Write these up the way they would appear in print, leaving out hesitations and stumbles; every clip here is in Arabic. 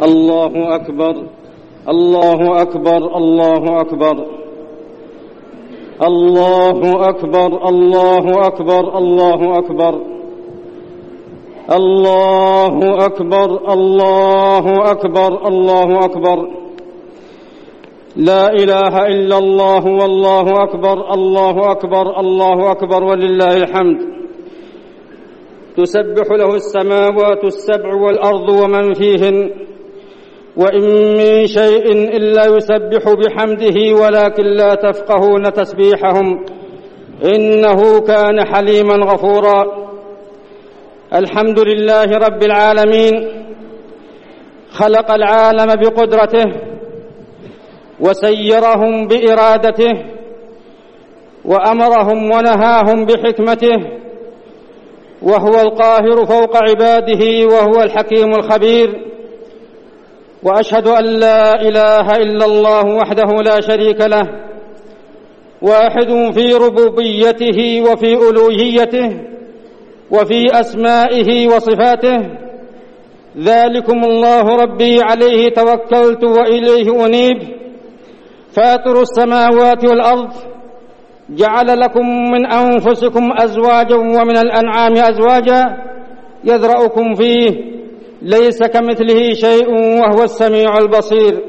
الله أكبر الله أكبر الله أكبر الله أكبر الله أكبر الله أكبر الله أكبر الله أكبر الله أكبر لا إله إلا الله والله أكبر الله أكبر الله أكبر ولله الحمد. تسبح له السماوات السبع والأرض ومن فيهن وإن من شيء إلا يسبح بحمده ولكن لا تفقهون تسبيحهم إنه كان حليما غفورا. الحمد لله رب العالمين، خلق العالم بقدرته وسيرهم بإرادته وأمرهم ونهاهم بحكمته، وهو القاهر فوق عباده وهو الحكيم الخبير. وأشهد أن لا إله إلا الله وحده لا شريك له، واحد في ربوبيته وفي ألوهيته وفي أسمائه وصفاته. ذلكم الله ربي عليه توكلت وإليه أنيب، فاطر السماوات والأرض، جعل لكم من أنفسكم أزواجا ومن الأنعام أزواجا يذرأكم فيه، ليس كمثله شيء وهو السميع البصير.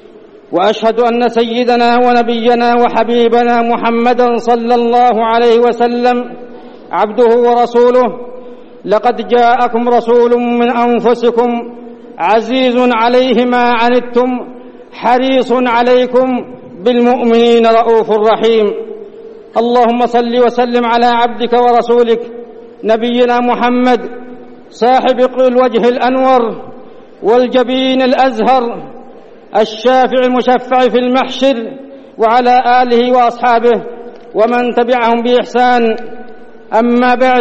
وأشهد أن سيدنا ونبينا وحبيبنا محمدا صلى الله عليه وسلم عبده ورسوله. لقد جاءكم رسول من أنفسكم عزيز عليه ما عنتم حريص عليكم بالمؤمنين رؤوف رحيم. اللهم صل وسلم على عبدك ورسولك نبينا محمد، صاحب الوجه الأنور والجبين الأزهر، الشافع المشفع في المحشر، وعلى آله وأصحابه ومن تبعهم بإحسان. أما بعد،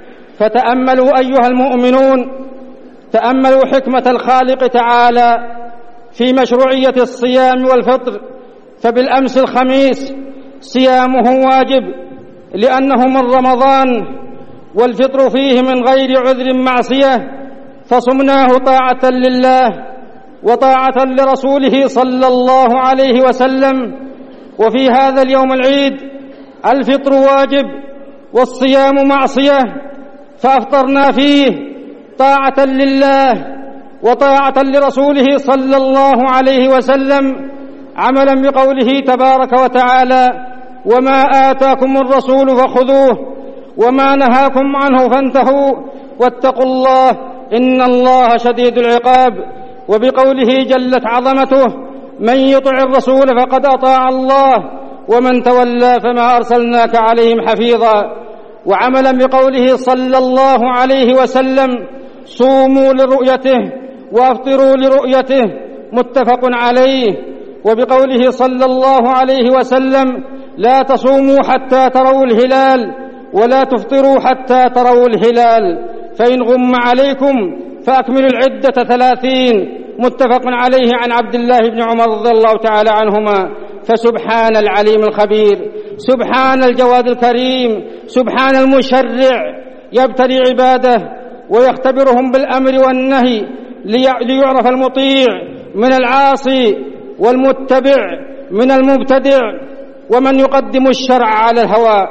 فتأملوا أيها المؤمنون، تأملوا حكمة الخالق تعالى في مشروعية الصيام والفطر. فبالأمس الخميس صيامه واجب لأنه من رمضان، والفطر فيه من غير عذر معصية، فصمناه طاعة لله وطاعة لرسوله صلى الله عليه وسلم. وفي هذا اليوم العيد الفطر واجب والصيام معصية، فأفطرنا فيه طاعة لله وطاعة لرسوله صلى الله عليه وسلم، عملا بقوله تبارك وتعالى: وما آتاكم الرسول فخذوه وما نهاكم عنه فانتهوا واتقوا الله إن الله شديد العقاب. وبقوله جلت عظمته: من يطع الرسول فقد أطاع الله ومن تولى فما أرسلناك عليهم حفيظا. وعملا بقوله صلى الله عليه وسلم: صوموا لرؤيته وافطروا لرؤيته، متفق عليه. وبقوله صلى الله عليه وسلم: لا تصوموا حتى تروا الهلال ولا تفطروا حتى تروا الهلال، فإن غم عليكم فأكملوا العدة 30، متفق عليه عن عبد الله بن عمر رضي الله تعالى عنهما. فسبحان العليم الخبير، سبحان الجواد الكريم، سبحان المشرع يبتلي عباده ويختبرهم بالأمر والنهي ليعرف المطيع من العاصي والمتبع من المبتدع ومن يقدم الشرع على الهوى.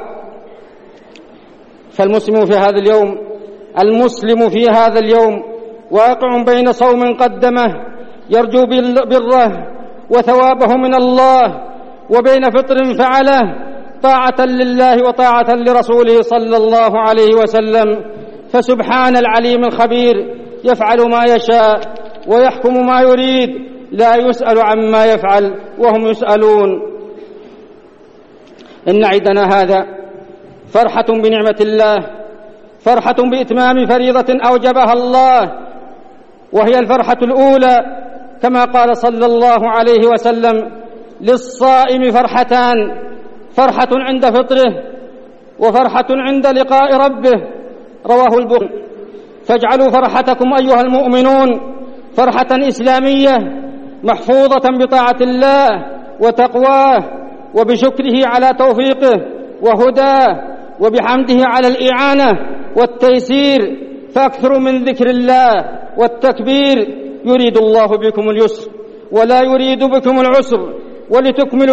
فالمسلم في هذا اليوم واقع بين صوم قدمه يرجو بره وثوابه من الله، وبين فطر فعله طاعة لله وطاعة لرسوله صلى الله عليه وسلم. فسبحان العليم الخبير، يفعل ما يشاء ويحكم ما يريد، لا يسأل عما يفعل وهم يسألون. إن عيدنا هذا فرحة بنعمة الله، فرحة بإتمام فريضة أوجبها الله، وهي الفرحة الأولى، كما قال صلى الله عليه وسلم: للصائم فرحتان، فرحة عند فطره وفرحة عند لقاء ربه، رواه البخاري. فاجعلوا فرحتكم أيها المؤمنون فرحة إسلامية محفوظة بطاعة الله وتقواه وبشكره على توفيقه وهداه وبحمده على الإعانة والتيسير، فأكثروا من ذكر الله والتكبير يريد الله بكم اليسر ولا يريد بكم العسر ولتكملوا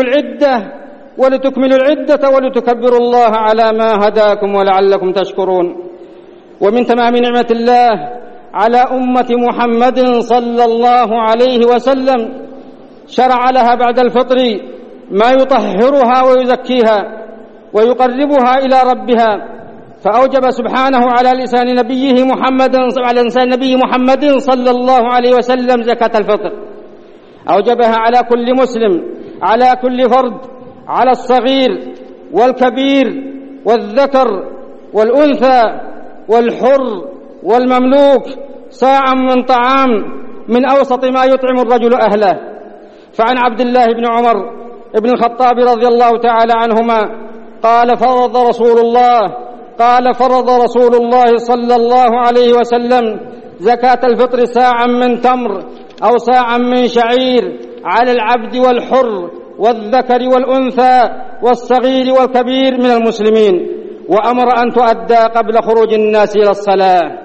العدة ولتكبروا الله على ما هداكم ولعلكم تشكرون. ومن تمام نعمة الله على أمة محمد صلى الله عليه وسلم شرع لها بعد الفطر ما يطهرها ويزكيها ويقربها إلى ربها، فأوجب سبحانه على لسان نبيه محمد صلى الله عليه وسلم زكاة الفطر. أوجبها على كل مسلم، على كل فرد، على الصغير والكبير والذكر والأنثى والحر والمملوك، صاعا من طعام من أوسط ما يطعم الرجل أهله. فعن عبد الله بن عمر بن الخطاب رضي الله تعالى عنهما قال فرض رسول الله صلى الله عليه وسلم زكاة الفطر صاعا من تمر أو صاعا من شعير على العبد والحر والذكر والأنثى والصغير والكبير من المسلمين، وأمر أن تؤدى قبل خروج الناس إلى الصلاة.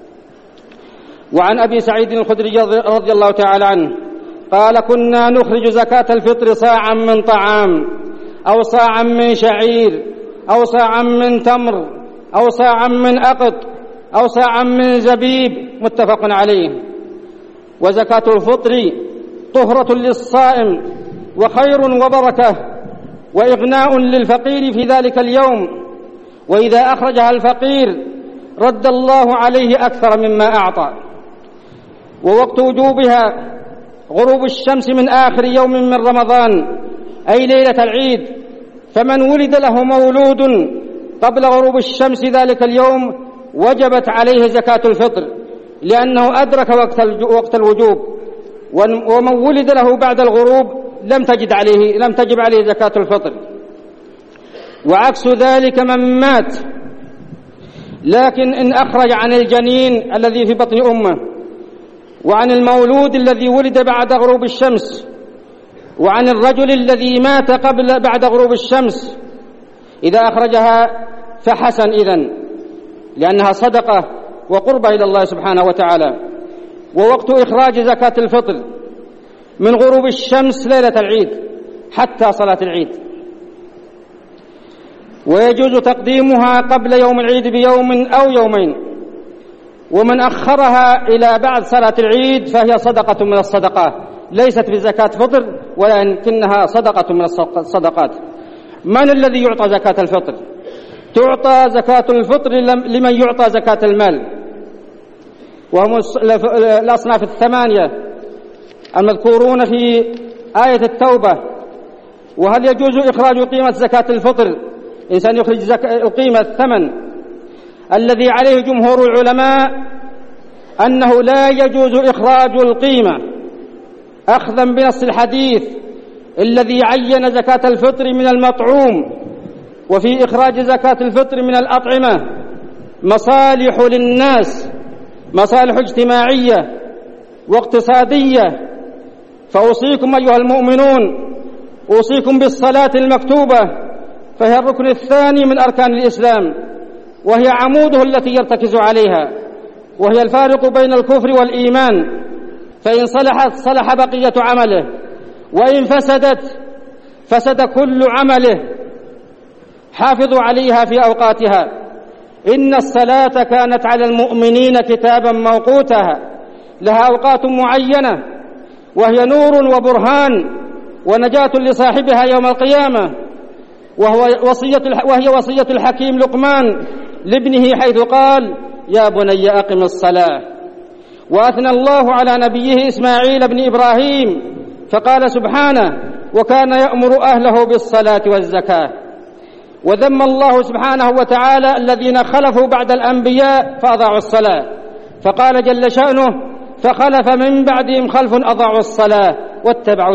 وعن أبي سعيد الخدري رضي الله تعالى عنه قال كنا نخرج زكاة الفطر صاعا من طعام أو صاعا من شعير أو صاعا من تمر أو صاعا من أقط أو صاعا من زبيب، متفق عليه. وزكاة الفطر طهرة للصائم وخير وبركة وإغناء للفقير في ذلك اليوم، وإذا أخرجها الفقير رد الله عليه أكثر مما أعطى. ووقت وجوبها غروب الشمس من آخر يوم من رمضان أي ليلة العيد، فمن ولد له مولود قبل غروب الشمس ذلك اليوم وجبت عليه زكاة الفطر لأنه أدرك وقت الوجوب، ومن ولد له بعد الغروب لم تجب عليه زكاة الفطر. وعكس ذلك من مات لكن إن أخرج عن الجنين الذي في بطن أمه، وعن المولود الذي ولد بعد غروب الشمس، وعن الرجل الذي مات بعد غروب الشمس، إذا أخرجها فحسن إذن، لأنها صدقة وقربة إلى الله سبحانه وتعالى. ووقت إخراج زكاة الفطر من غروب الشمس ليلة العيد حتى صلاة العيد، ويجوز تقديمها قبل يوم العيد بيوم أو يومين، ومن أخرها إلى بعد صلاة العيد فهي صدقة من الصدقات، ليست بزكاة فطر ولكنها صدقة من الصدقات. من الذي يعطى زكاة الفطر؟ تعطى زكاة الفطر لمن يعطى زكاة المال، وهم الأصناف الثمانية المذكورون في آية التوبة. وهل يجوز إخراج قيمة زكاة الفطر؟ إنسان يخرج القيمة الثمن الذي عليه جمهور العلماء أنه لا يجوز إخراج القيمة أخذا بنص الحديث الذي عين زكاة الفطر من المطعوم. وفي إخراج زكاة الفطر من الأطعمة مصالح للناس، مصالح اجتماعية واقتصادية. فأوصيكم أيها المؤمنون، أوصيكم بالصلاة المكتوبة، فهي الركن الثاني من أركان الإسلام، وهي عموده التي يرتكز عليها، وهي الفارق بين الكفر والإيمان. فإن صلحت صلح بقية عمله، وإن فسدت فسد كل عمله. حافظوا عليها في أوقاتها، إن الصلاة كانت على المؤمنين كتابا موقوتا، لها أوقات معينة، وهي نور وبرهان ونجاة لصاحبها يوم القيامة. وهي وصية الحكيم لقمان لابنه حيث قال: يا بني أقم الصلاة. وأثنى الله على نبيه إسماعيل بن إبراهيم فقال سبحانه: وكان يأمر أهله بالصلاة والزكاة. وذم الله سبحانه وتعالى الذين خلفوا بعد الأنبياء فأضاعوا الصلاة، فقال جل شأنه: فخلف من بعدهم خلف أضاعوا الصلاة واتبعوا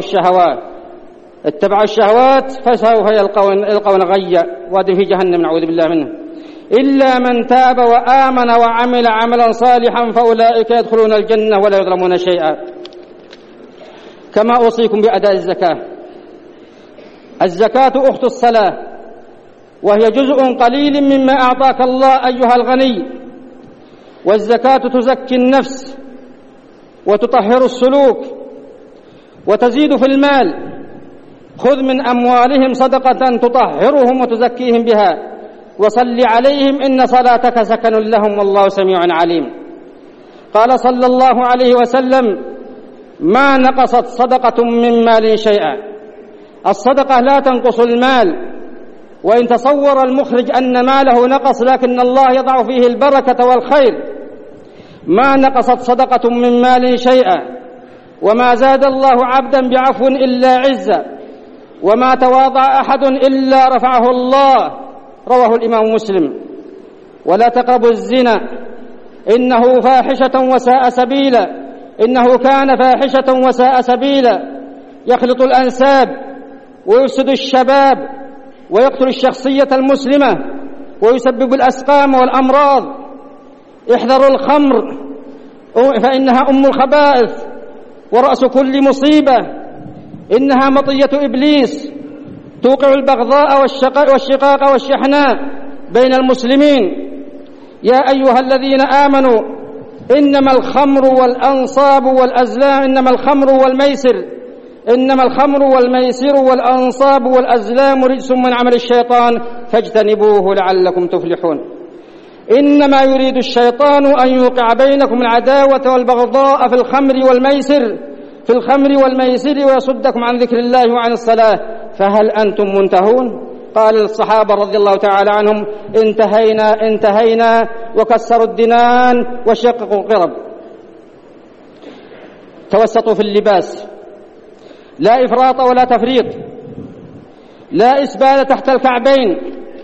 الشهوات فسوف يلقون غيا وادي في جهنم نعوذ بالله منه. إلا من تاب وآمن وعمل عملا صالحا فأولئك يدخلون الجنة ولا يظلمون شيئا. كما أوصيكم بأداء الزكاة. الزكاة أخت الصلاة، وهي جزء قليل مما أعطاك الله أيها الغني. والزكاة تزكي النفس وتطهر السلوك وتزيد في المال. خذ من أموالهم صدقة تطهرهم وتزكيهم بها وصل عليهم إن صلاتك سكن لهم والله سميع عليم. قال صلى الله عليه وسلم: ما نقصت صدقة من مال شيئا. الصدقة لا تنقص المال، وإن تصور المخرج أن ماله نقص لكن الله يضع فيه البركة والخير. ما نقصت صدقة من مال شيئا، وما زاد الله عبدا بعفو إلا عزا، وما تواضع أحد إلا رفعه الله. رواه الإمام مسلم. ولا تقربوا الزنا إنه فاحشة وساء سبيلا، إنه كان فاحشة وساء سبيلا، يخلط الأنساب ويفسد الشباب ويقتل الشخصية المسلمة ويسبب الأسقام والأمراض. احذروا الخمر فإنها أم الخبائث ورأس كل مصيبة، إنها مطية إبليس توقع البغضاء والشقاق والشحناء بين المسلمين. يا أيها الذين آمنوا إنما الخمر والأنصاب والأزلام إنما الخمر والميسر والأنصاب والأزلام رجس من عمل الشيطان فاجتنبوه لعلكم تفلحون. إنما يريد الشيطان أن يوقع بينكم العداوة والبغضاء في الخمر والميسر ويصدكم عن ذكر الله وعن الصلاة فهل أنتم منتهون؟ قال الصحابة رضي الله تعالى عنهم: انتهينا وكسروا الدنان وشققوا القرب. توسطوا في اللباس، لا إفراط ولا تفريط، لا إسبال تحت الكعبين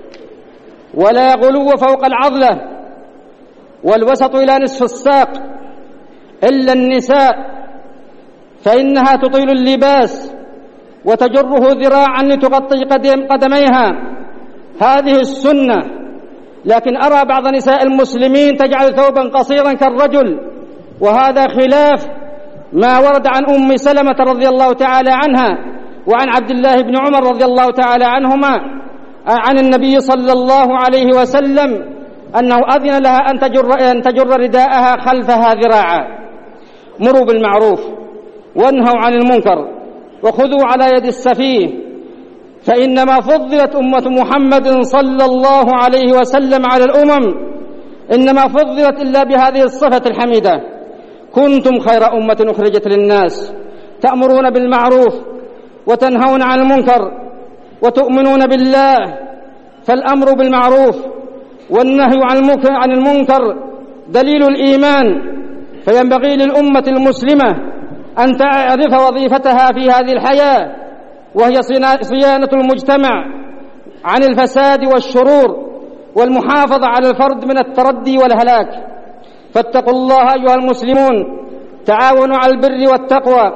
ولا غلو فوق العضلة، والوسط إلى نصف الساق إلا النساء فإنها تطيل اللباس وتجره ذراعا لتغطي قدميها، هذه السنة. لكن أرى بعض نساء المسلمين تجعل ثوبا قصيرا كالرجل، وهذا خلاف ما ورد عن أم سلمة رضي الله تعالى عنها وعن عبد الله بن عمر رضي الله تعالى عنهما عن النبي صلى الله عليه وسلم أنه أذن لها أن تجر رداءها خلفها ذراعا. مروا بالمعروف وانهوا عن المنكر وخذوا على يد السفيه، فإنما فضلت أمة محمد صلى الله عليه وسلم على الأمم، إنما فضلت إلا بهذه الصفة الحميدة: كنتم خير أمة أخرجت للناس تأمرون بالمعروف وتنهون عن المنكر وتؤمنون بالله. فالأمر بالمعروف والنهي عن المنكر دليل الإيمان، فينبغي للأمة المسلمة أن تعرف وظيفتها في هذه الحياة، وهي صيانة المجتمع عن الفساد والشرور والمحافظة على الفرد من التردي والهلاك. فاتقوا الله أيها المسلمون، تعاونوا على البر والتقوى.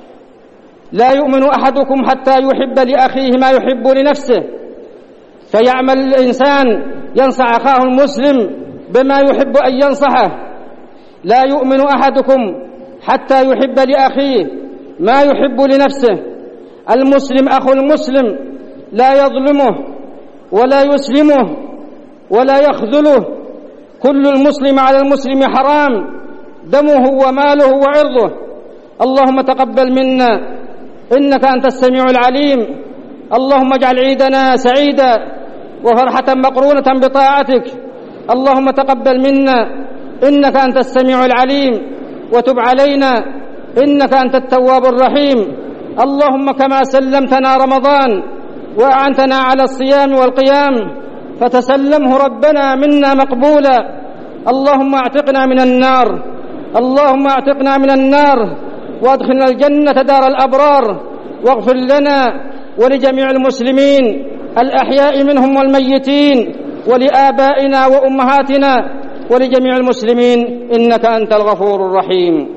لا يؤمن أحدكم حتى يحب لأخيه ما يحب لنفسه، فيعمل الإنسان ينصح أخاه المسلم بما يحب أن ينصحه. لا يؤمن أحدكم حتى يحب لأخيه ما يحب لنفسه. المسلم أخو المسلم لا يظلمه ولا يسلمه ولا يخذله. كل المسلم على المسلم حرام دمه وماله وعرضه. اللهم تقبل منا إنك أنت السميع العليم. اللهم اجعل عيدنا سعيدا وفرحة مقرونة بطاعتك. اللهم تقبل منا إنك أنت السميع العليم، وتب علينا إنك أنت التواب الرحيم. اللهم كما سلمتنا رمضان وأعنتنا على الصيام والقيام فتسلمه ربنا منا مقبولا. اللهم اعتقنا من النار، اللهم اعتقنا من النار وادخلنا الجنة دار الأبرار، واغفر لنا ولجميع المسلمين الأحياء منهم والميتين، ولآبائنا وأمهاتنا ولجميع المسلمين إنك أنت الغفور الرحيم.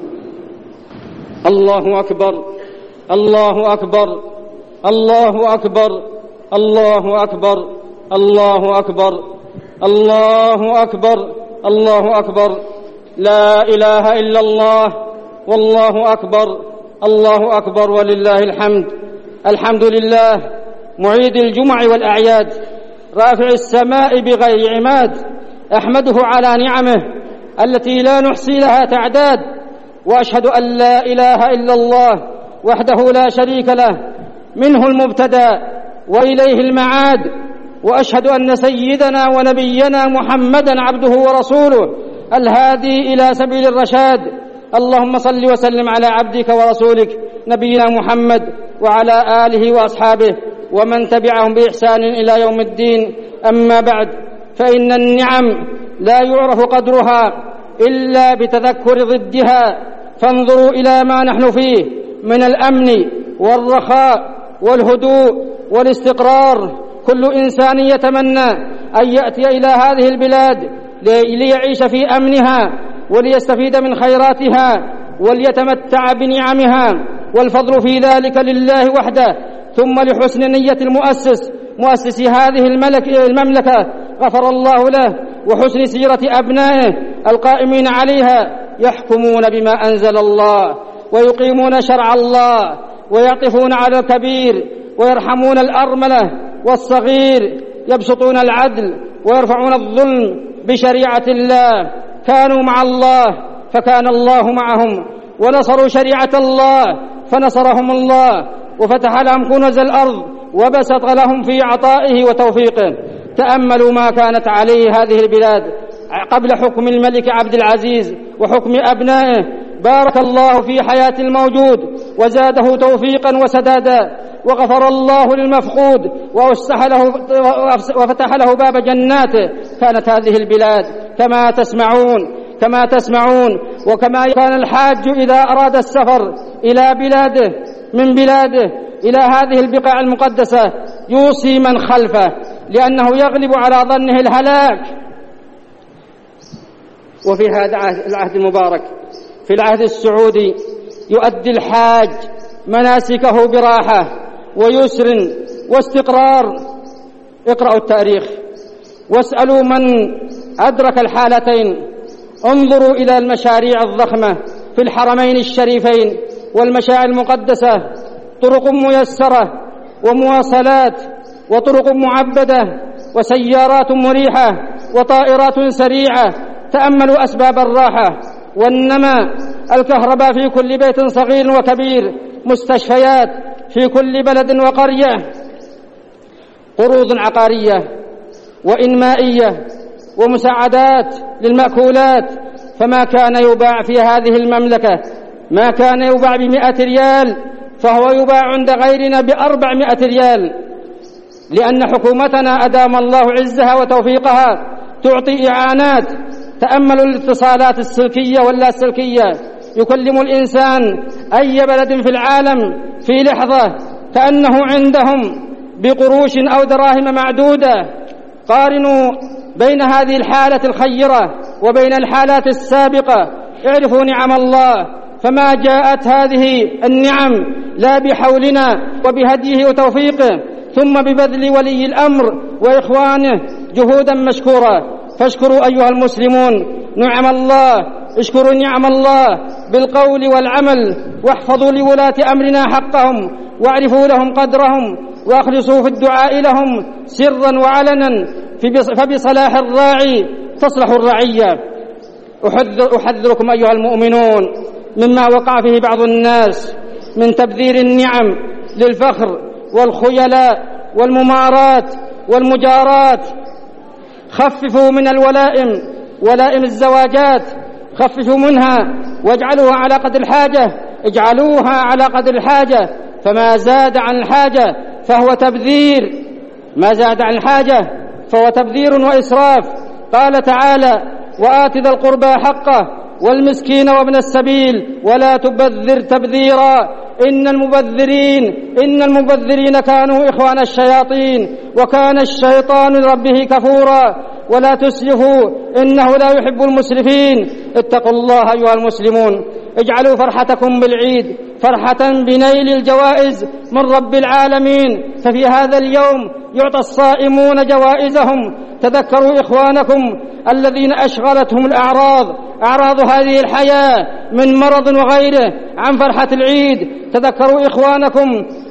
الله أكبر، الله أكبر، الله أكبر، الله أكبر، الله أكبر، الله أكبر، الله أكبر. لا إله إلا الله والله أكبر، الله أكبر ولله الحمد. الحمد لله معيد الجمع والأعياد، رافع السماء بغير عماد، أحمده على نعمه التي لا نحصي لها تعداد، وأشهد أن لا إله إلا الله وحده لا شريك له منه المبتدأ وإليه المعاد، وأشهد أن سيدنا ونبينا محمدا عبده ورسوله الهادي إلى سبيل الرشاد. اللهم صل وسلم على عبدك ورسولك نبينا محمد وعلى آله وأصحابه ومن تبعهم بإحسان إلى يوم الدين. أما بعد، فإن النعم لا يعرف قدرها إلا بتذكر ضدها، فانظروا إلى ما نحن فيه من الأمن والرخاء والهدوء والاستقرار. كل إنسان يتمنى أن يأتي إلى هذه البلاد ليعيش في أمنها وليستفيد من خيراتها وليتمتع بنعمها، والفضل في ذلك لله وحده، ثم لحسن نية مؤسس هذه المملكة غفر الله له، وحسن سيرة أبنائه القائمين عليها، يحكمون بما أنزل الله ويقيمون شرع الله ويعطفون على الكبير ويرحمون الأرملة والصغير، يبسطون العدل ويرفعون الظلم بشريعة الله. كانوا مع الله فكان الله معهم، ونصروا شريعة الله فنصرهم الله، وفتح لهم كنوز الأرض وبسط لهم في عطائه وتوفيقه. تأملوا ما كانت عليه هذه البلاد قبل حكم الملك عبد العزيز وحكم أبنائه. بارك الله في حياة الموجود وزاده توفيقا وسدادا، وغفر الله للمفقود وفتح له باب جناته. كانت هذه البلاد كما تسمعون وكما كان الحاج إذا أراد السفر إلى بلاده من بلاده إلى هذه البقاع المقدسة يوصي من خلفه، لأنه يغلب على ظنه الهلاك. وفي هذا العهد المبارك في العهد السعودي يؤدي الحاج مناسكه براحة ويسر واستقرار. اقرأوا التاريخ واسألوا من أدرك الحالتين. انظروا إلى المشاريع الضخمة في الحرمين الشريفين والمشاعر المقدسة، طرق ميسرة ومواصلات وطرق معبدة وسيارات مريحة وطائرات سريعة. تأملوا أسباب الراحة والنماء، الكهرباء في كل بيت صغير وكبير، مستشفيات في كل بلد وقرية، قروض عقارية وإنمائية ومساعدات للمأكولات. فما كان يباع في هذه المملكة ما كان يباع ب100 ريال فهو يباع عند غيرنا ب400 ريال، لأن حكومتنا أدام الله عزها وتوفيقها تعطي إعانات. تأملوا الاتصالات السلكية واللاسلكية، يكلم الإنسان أي بلد في العالم في لحظة كأنه عندهم بقروش أو دراهم معدودة. قارنوا بين هذه الحالة الخيرة وبين الحالات السابقة، اعرفوا نعم الله. فما جاءت هذه النعم لا بحولنا وبهديه وتوفيقه، ثم ببذل ولي الأمر وإخوانه جهودا مشكورة. فاشكروا أيها المسلمون نعم الله، اشكروا نعم الله بالقول والعمل، واحفظوا لولاة أمرنا حقهم، واعرفوا لهم قدرهم، واخلصوا في الدعاء لهم سرا وعلنا، فبصلاح الراعي تصلح الرعية. أحذركم أيها المؤمنون مما وقع فيه بعض الناس من تبذير النعم للفخر والخيلاء والممارات والمجارات. خففوا من ولائم الزواجات، خففوا منها واجعلوها على قدر الحاجة، اجعلوها على قدر الحاجة، فما زاد عن الحاجة فهو تبذير، ما زاد عن الحاجة فهو تبذير وإسراف. قال تعالى: وآت ذا القربى حقه والمسكين وابن السبيل ولا تبذر تبذيرا إن المبذرين كانوا إخوان الشياطين وكان الشيطان لربه كفورا ولا تسرفوا إنه لا يحب المسرفين. اتقوا الله أيها المسلمون، اجعلوا فرحتكم بالعيد فرحة بنيل الجوائز من رب العالمين، ففي هذا اليوم يعطى الصائمون جوائزهم. تذكروا إخوانكم الذين أشغلتهم أعراض هذه الحياة من مرض وغيره عن فرحة العيد. تذكروا إخوانكم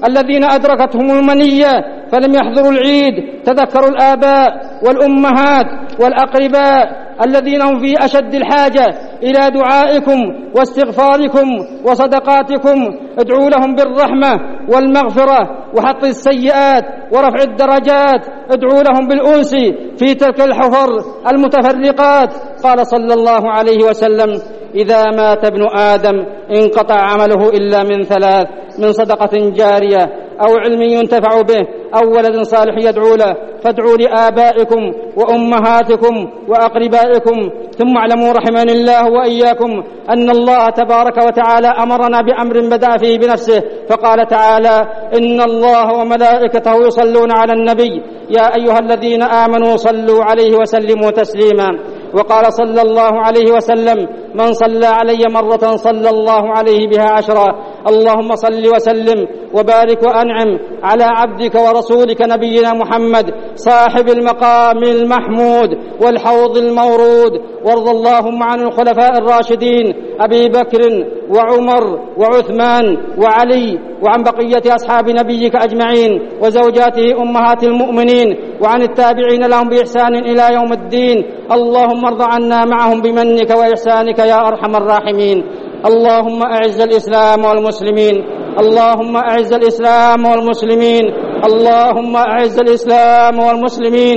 الذين أدركتهم المنية فلم يحضروا العيد تذكروا الآباء والأمهات والأقرباء الذين هم في أشد الحاجة إلى دعائكم واستغفاركم وصدقاتكم. ادعوا لهم بالرحمة والمغفرة وحط السيئات ورفع الدرجات. ادعوا لهم بالأنس في تلك الحفر المتفرقات. قال صلى الله عليه وسلم: إذا مات ابن آدم انقطع عمله إلا من ثلاث: من صدقة جارية أو علم ينتفع به أو ولد صالح يدعو له. فادعوا لآبائكم وأمهاتكم وأقربائكم. ثم اعلموا رحمني الله وإياكم أن الله تبارك وتعالى أمرنا بأمر بدأ فيه بنفسه، فقال تعالى: إن الله وملائكته يصلون على النبي يا أيها الذين آمنوا صلوا عليه وسلموا تسليما. وقال صلى الله عليه وسلم: من صلى علي مرة صلى الله عليه بها 10. اللهم صل وسلم وبارك وأنعم على عبدك ورسولك نبينا محمد صاحب المقام المحمود والحوض المورود. وارض اللهم عن الخلفاء الراشدين أبي بكر وعمر وعثمان وعلي، وعن بقية أصحاب نبيك أجمعين وزوجاته أمهات المؤمنين، وعن التابعين لهم بإحسان إلى يوم الدين. اللهم ارض عنا معهم بمنك وإحسانك يا أرحم الراحمين. اللهم أعز الإسلام والمسلمين. اللهم أعز الإسلام والمسلمين. اللهم أعز الإسلام والمسلمين.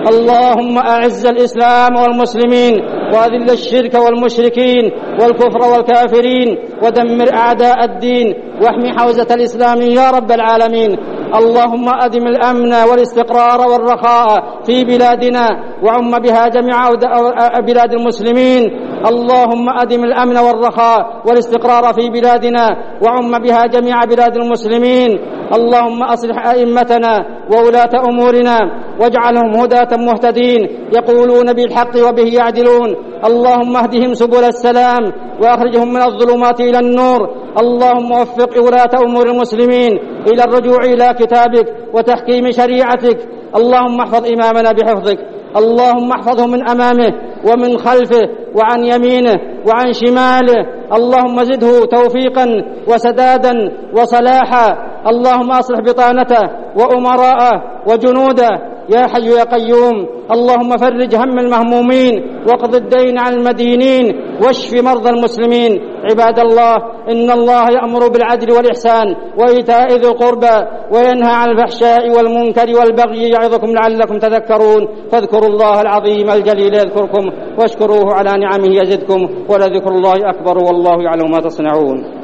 اللهم أعز الإسلام والمسلمين وأذل الشرك والمشركين والكفر والكافرين ودمر أعداء الدين واحمي حوزة الإسلام يا رب العالمين. اللهم أدم الأمن والاستقرار والرخاء في بلادنا وعم بها جميع بلاد المسلمين. اللهم أدم الأمن والرخاء والاستقرار في بلادنا وعم بها جميع بلاد المسلمين. اللهم أصلح أئمتنا وولاة أمورنا واجعلهم هداة مهتدين يقولون بالحق وبه يعدلون. اللهم اهدهم سبل السلام وأخرجهم من الظلمات إلى النور. اللهم وفق ولاة أمور المسلمين إلى الرجوع إلى كتابك وتحكيم شريعتك. اللهم احفظ إمامنا بحفظك. اللهم احفظه من أمامه ومن خلفه وعن يمينه وعن شماله. اللهم زده توفيقا وسدادا وصلاحا. اللهم أصلح بطانته وأمراءه وجنوده يا حي يا قيوم. اللهم فرج هم المهمومين واقض الدين عن المدينين واشف مرضى المسلمين. عباد الله، إن الله يأمر بالعدل والإحسان وإيتاء ذي القربى وينهى عن الفحشاء والمنكر والبغي يعظكم لعلكم تذكرون. فاذكروا الله العظيم الجليل يذكركم واشكروه على نعمه يزدكم ولذكر الله أكبر والله يعلم ما تصنعون.